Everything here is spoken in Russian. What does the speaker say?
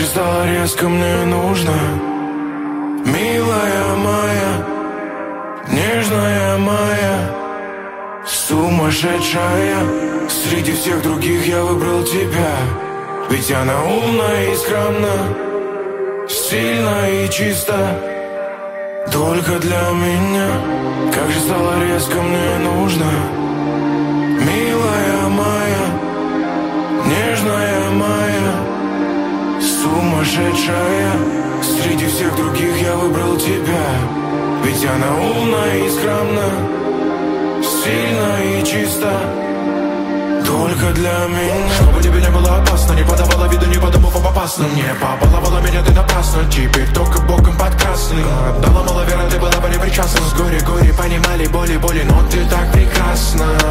стало резко мне нужно. Милая моя, нежная моя, сумасшедшая. Среди всех других я выбрал тебя. Ведь она умна и скромна, сильна и чиста, только для меня. Как же стало резко мне нужно. Милая моя, нежная моя, сумасшедшая. Среди всех других я выбрал тебя. Ведь она умна и скромна, сильна и чиста, только для меня. Чтобы тебе не было опасно, не подавала виду, не подумав об опасном. Не побаловала меня ты напрасно, теперь только боком под красный. Отдала мало веры, ты была бы не причастна. С горе понимали боли, но ты так прекрасна.